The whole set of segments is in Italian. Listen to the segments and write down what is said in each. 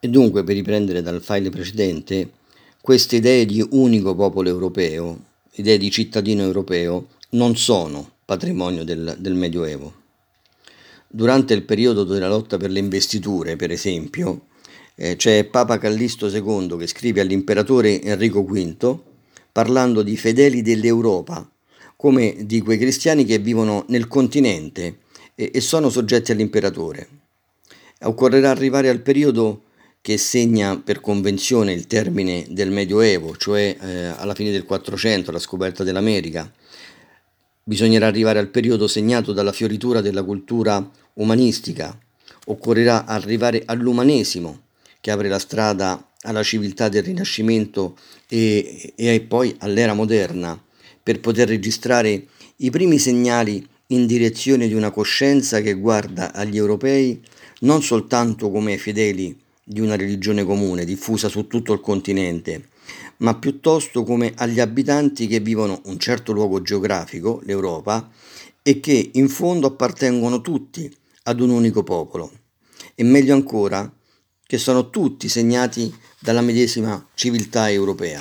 E dunque, per riprendere dal file precedente, queste idee di unico popolo europeo, idee di cittadino europeo, non sono patrimonio del Medioevo. Durante il periodo della lotta per le investiture, per esempio, c'è Papa Callisto II che scrive all'imperatore Enrico V parlando di fedeli dell'Europa, come di quei cristiani che vivono nel continente e sono soggetti all'imperatore. Occorrerà arrivare al periodo che segna per convenzione il termine del Medioevo, cioè alla fine del Quattrocento, la scoperta dell'America. Bisognerà arrivare al periodo segnato dalla fioritura della cultura umanistica. Occorrerà arrivare all'umanesimo, che apre la strada alla civiltà del Rinascimento e poi all'era moderna, per poter registrare i primi segnali in direzione di una coscienza che guarda agli europei non soltanto come fedeli di una religione comune diffusa su tutto il continente, ma piuttosto come agli abitanti che vivono un certo luogo geografico, l'Europa, e che in fondo appartengono tutti ad un unico popolo. E meglio ancora, che sono tutti segnati dalla medesima civiltà europea.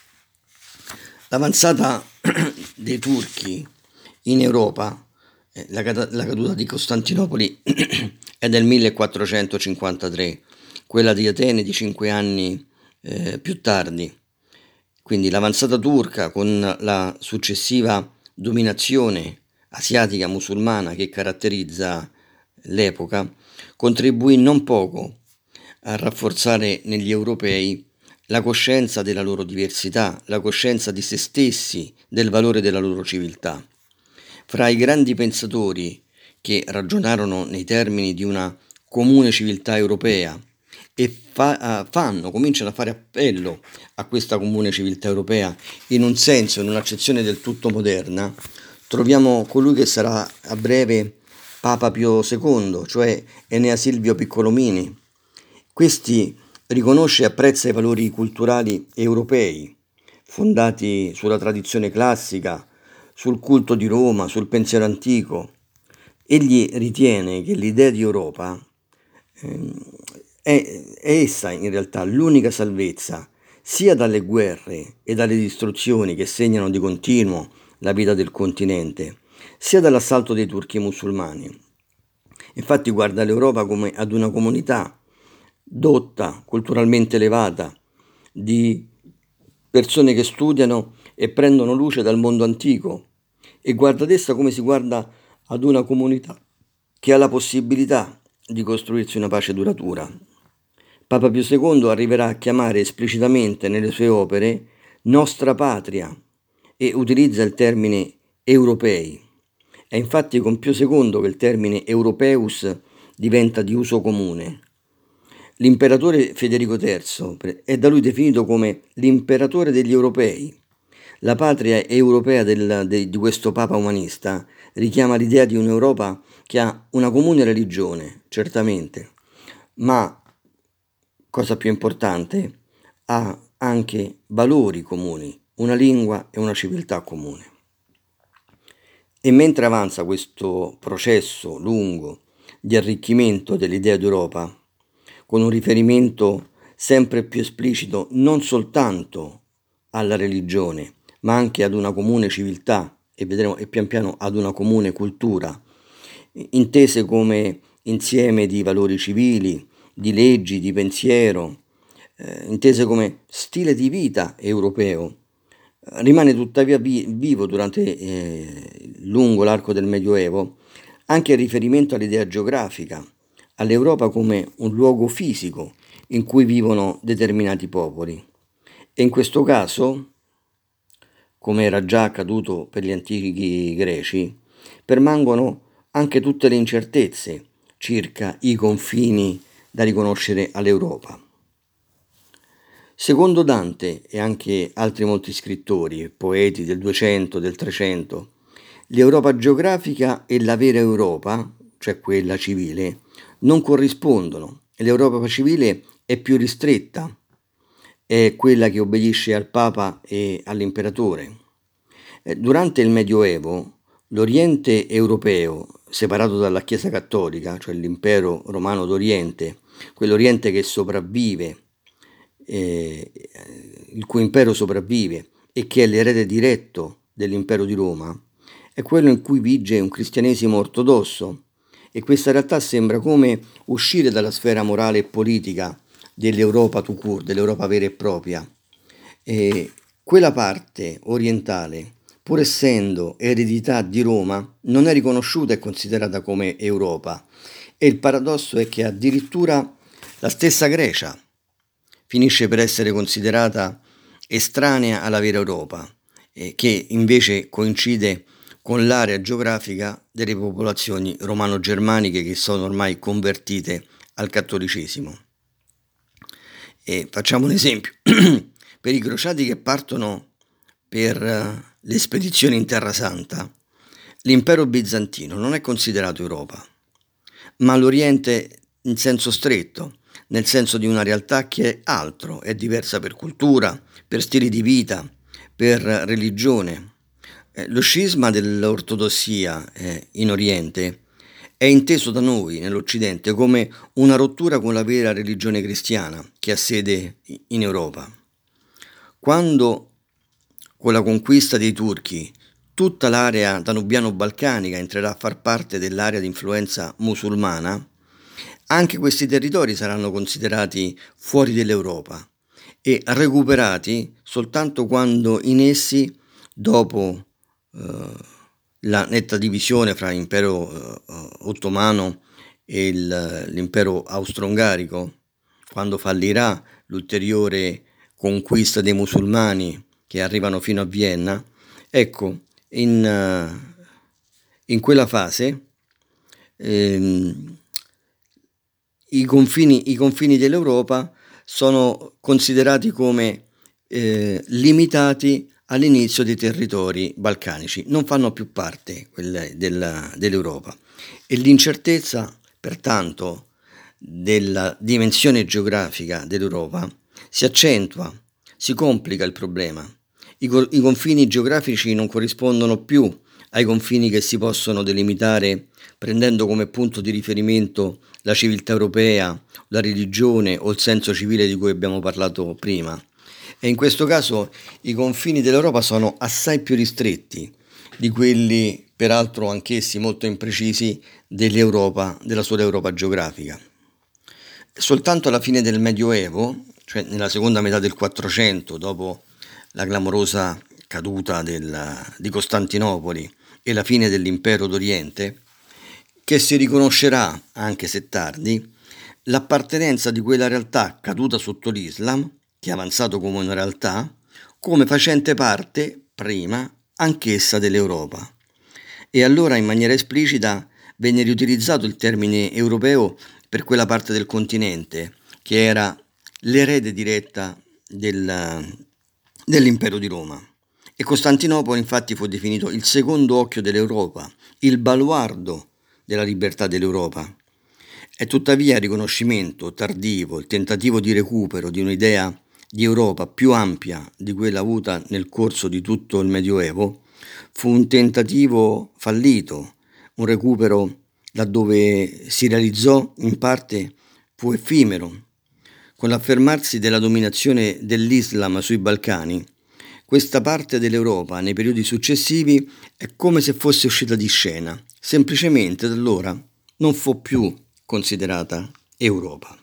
L'avanzata dei turchi in Europa, la caduta di Costantinopoli è del 1453, quella di Atene di 5 anni più tardi. Quindi l'avanzata turca con la successiva dominazione asiatica musulmana che caratterizza l'epoca contribuì non poco a rafforzare negli europei la coscienza della loro diversità, la coscienza di se stessi, del valore della loro civiltà. Fra i grandi pensatori che ragionarono nei termini di una comune civiltà europea e cominciano a fare appello a questa comune civiltà europea in un senso, in un'accezione del tutto moderna, troviamo colui che sarà a breve Papa Pio II, cioè Enea Silvio Piccolomini. Questi riconosce e apprezza i valori culturali europei, fondati sulla tradizione classica, sul culto di Roma, sul pensiero antico. Egli ritiene che l'idea di Europa è essa in realtà l'unica salvezza sia dalle guerre e dalle distruzioni che segnano di continuo la vita del continente, sia dall'assalto dei turchi musulmani. Infatti guarda l'Europa come ad una comunità dotta, culturalmente elevata, di persone che studiano e prendono luce dal mondo antico e guarda ad essa come si guarda ad una comunità che ha la possibilità di costruirsi una pace duratura. Papa Pio II arriverà a chiamare esplicitamente nelle sue opere nostra patria e utilizza il termine europei. È infatti con Pio II che il termine europeus diventa di uso comune. L'imperatore Federico III è da lui definito come l'imperatore degli europei. La patria europea di questo Papa umanista richiama l'idea di un'Europa che ha una comune religione, certamente, ma, cosa più importante, ha anche valori comuni, una lingua e una civiltà comune. E mentre avanza questo processo lungo di arricchimento dell'idea d'Europa, con un riferimento sempre più esplicito non soltanto alla religione, ma anche ad una comune civiltà e vedremo e pian piano ad una comune cultura, intese come insieme di valori civili, di leggi, di pensiero, intese come stile di vita europeo. Rimane tuttavia vivo durante lungo l'arco del Medioevo anche il riferimento all'idea geografica, all'Europa come un luogo fisico in cui vivono determinati popoli. E in questo caso, come era già accaduto per gli antichi greci, permangono anche tutte le incertezze circa i confini da riconoscere all'Europa. Secondo Dante e anche altri molti scrittori e poeti del 200, del 300, l'Europa geografica e la vera Europa, cioè quella civile, non corrispondono e l'Europa civile è più ristretta, è quella che obbedisce al Papa e all'imperatore. Durante il Medioevo, l'Oriente europeo, separato dalla Chiesa Cattolica, cioè l'impero romano d'Oriente, quell'Oriente che sopravvive, il cui impero sopravvive e che è l'erede diretto dell'impero di Roma, è quello in cui vige un cristianesimo ortodosso, e questa realtà sembra come uscire dalla sfera morale e politica dell'Europa tout court, dell'Europa vera e propria. E quella parte orientale, pur essendo eredità di Roma, non è riconosciuta e considerata come Europa. E il paradosso è che addirittura la stessa Grecia finisce per essere considerata estranea alla vera Europa, che invece coincide con l'area geografica delle popolazioni romano-germaniche che sono ormai convertite al cattolicesimo. E facciamo un esempio. Per i crociati che partono per le spedizioni in Terra Santa, l'impero bizantino non è considerato Europa, ma l'Oriente in senso stretto, nel senso di una realtà che è altro, è diversa per cultura, per stili di vita, per religione. Lo scisma dell'ortodossia in Oriente è inteso da noi nell'Occidente come una rottura con la vera religione cristiana che ha sede in Europa. Quando con la conquista dei turchi tutta l'area danubiano-balcanica entrerà a far parte dell'area di influenza musulmana, anche questi territori saranno considerati fuori dell'Europa e recuperati soltanto quando in essi, dopo la netta divisione fra l'impero ottomano e l'impero austro-ungarico, quando fallirà l'ulteriore conquista dei musulmani che arrivano fino a Vienna, ecco, in quella fase i confini dell'Europa sono considerati come limitati all'inizio dei territori balcanici, non fanno più parte dell'Europa, e l'incertezza, pertanto, della dimensione geografica dell'Europa si accentua, si complica il problema. I confini geografici non corrispondono più ai confini che si possono delimitare prendendo come punto di riferimento la civiltà europea, la religione o il senso civile di cui abbiamo parlato prima. E in questo caso i confini dell'Europa sono assai più ristretti di quelli, peraltro anch'essi molto imprecisi, dell'Europa, della sola Europa geografica. Soltanto alla fine del Medioevo, cioè nella seconda metà del 400, dopo la clamorosa caduta di Costantinopoli e la fine dell'impero d'Oriente, che si riconoscerà, anche se tardi, l'appartenenza di quella realtà caduta sotto l'Islam, che è avanzato come una realtà, come facente parte, prima, anch'essa dell'Europa. E allora in maniera esplicita venne riutilizzato il termine europeo per quella parte del continente, che era l'erede diretta dell'impero di Roma. E Costantinopoli infatti fu definito il secondo occhio dell'Europa, il baluardo della libertà dell'Europa. È tuttavia il riconoscimento tardivo, il tentativo di recupero di un'idea di Europa più ampia di quella avuta nel corso di tutto il Medioevo, fu un tentativo fallito, un recupero laddove si realizzò in parte fu effimero. Con l'affermarsi della dominazione dell'Islam sui Balcani, questa parte dell'Europa nei periodi successivi è come se fosse uscita di scena, semplicemente da allora non fu più considerata Europa.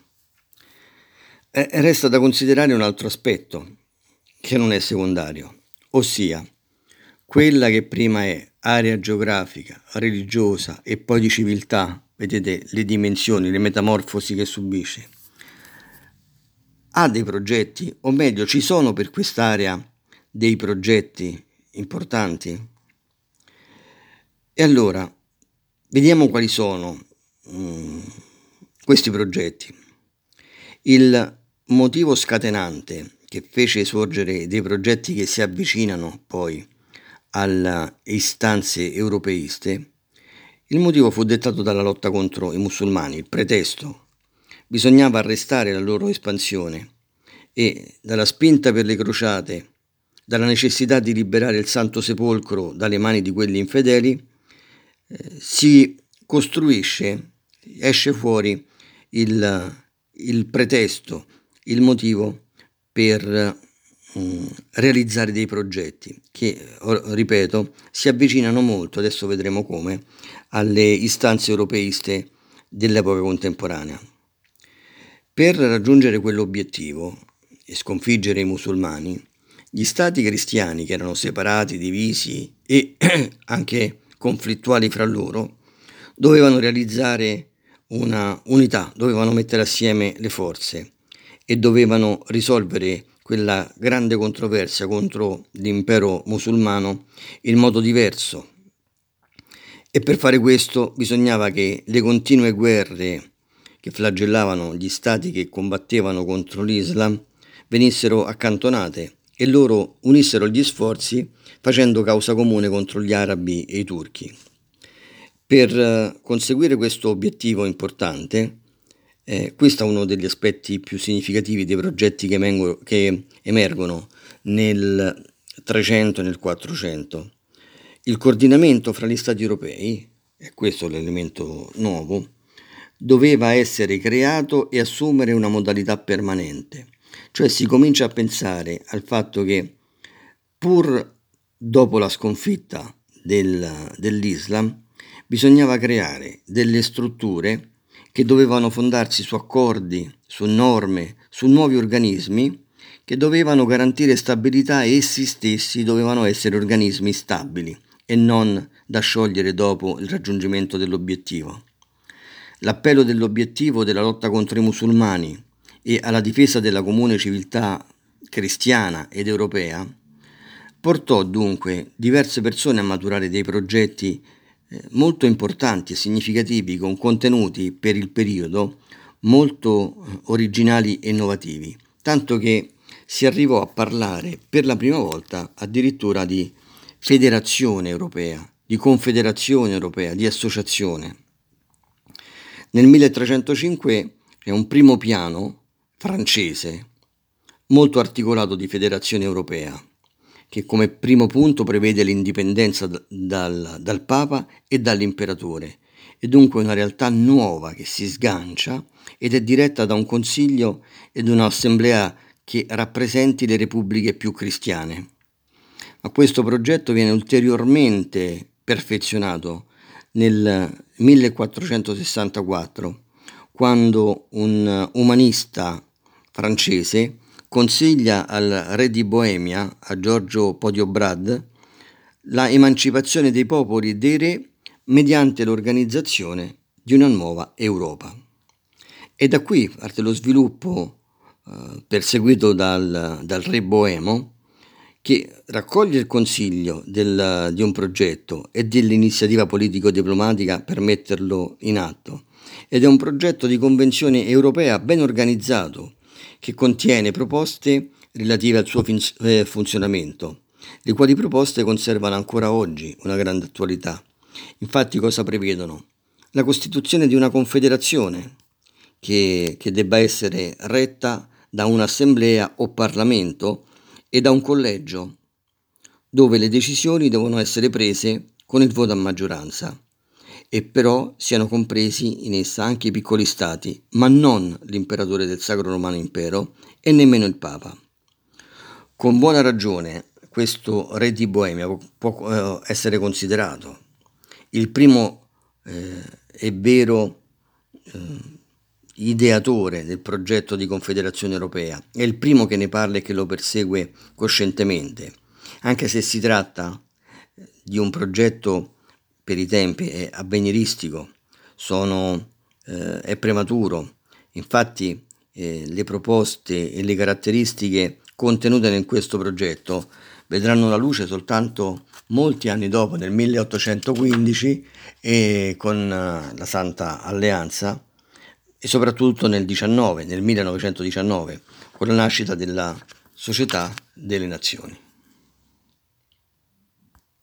Resta da considerare un altro aspetto, che non è secondario, ossia quella che prima è area geografica, religiosa e poi di civiltà, vedete le dimensioni, le metamorfosi che subisce, ha dei progetti, o meglio ci sono per quest'area dei progetti importanti. E allora vediamo quali sono questi progetti. Il motivo scatenante che fece sorgere dei progetti che si avvicinano poi alle istanze europeiste, il motivo fu dettato dalla lotta contro i musulmani, il pretesto. Bisognava arrestare la loro espansione e dalla spinta per le crociate, dalla necessità di liberare il Santo Sepolcro dalle mani di quelli infedeli, si esce fuori il pretesto, il motivo per realizzare dei progetti che, ripeto, si avvicinano molto, adesso vedremo come, alle istanze europeiste dell'epoca contemporanea. Per raggiungere quell'obiettivo e sconfiggere i musulmani, gli stati cristiani, che erano separati, divisi e anche conflittuali fra loro, dovevano realizzare una unità, dovevano mettere assieme le forze e dovevano risolvere quella grande controversia contro l'impero musulmano in modo diverso. E per fare questo bisognava che le continue guerre che flagellavano gli stati che combattevano contro l'Islam venissero accantonate e loro unissero gli sforzi facendo causa comune contro gli arabi e i turchi. Per conseguire questo obiettivo importante, questo è uno degli aspetti più significativi dei progetti che emergono nel 300 e nel 400. Il coordinamento fra gli stati europei, e questo è l'elemento nuovo, doveva essere creato e assumere una modalità permanente. Cioè si comincia a pensare al fatto che pur dopo la sconfitta dell'Islam bisognava creare delle strutture che dovevano fondarsi su accordi, su norme, su nuovi organismi che dovevano garantire stabilità e essi stessi dovevano essere organismi stabili e non da sciogliere dopo il raggiungimento dell'obiettivo. L'appello dell'obiettivo della lotta contro i musulmani e alla difesa della comune civiltà cristiana ed europea portò dunque diverse persone a maturare dei progetti molto importanti e significativi con contenuti per il periodo molto originali e innovativi, tanto che si arrivò a parlare per la prima volta addirittura di federazione europea, di confederazione europea, di associazione. Nel 1305 è un primo piano francese molto articolato di federazione europea, che come primo punto prevede l'indipendenza dal Papa e dall'imperatore, e dunque una realtà nuova che si sgancia ed è diretta da un consiglio ed un'assemblea che rappresenti le repubbliche più cristiane. Ma questo progetto viene ulteriormente perfezionato nel 1464, quando un umanista francese consiglia al re di Boemia, a Giorgio Podiobrad, la emancipazione dei popoli e dei re mediante l'organizzazione di una nuova Europa. E da qui parte lo sviluppo perseguito dal re boemo, che raccoglie il consiglio di un progetto e dell'iniziativa politico-diplomatica per metterlo in atto. Ed è un progetto di convenzione europea ben organizzato, che contiene proposte relative al suo funzionamento, le quali proposte conservano ancora oggi una grande attualità. Infatti cosa prevedono? La costituzione di una confederazione che debba essere retta da un'assemblea o parlamento e da un collegio, dove le decisioni devono essere prese con il voto a maggioranza, e però siano compresi in essa anche i piccoli stati, ma non l'imperatore del Sacro Romano Impero e nemmeno il Papa. Con buona ragione questo re di Boemia può essere considerato il primo e vero ideatore del progetto di Confederazione Europea, è il primo che ne parla e che lo persegue coscientemente, anche se si tratta di un progetto per i tempi è avveniristico, è prematuro. Infatti le proposte e le caratteristiche contenute in questo progetto vedranno la luce soltanto molti anni dopo, nel 1815, e con la Santa Alleanza, e soprattutto nel 1919, con la nascita della Società delle Nazioni.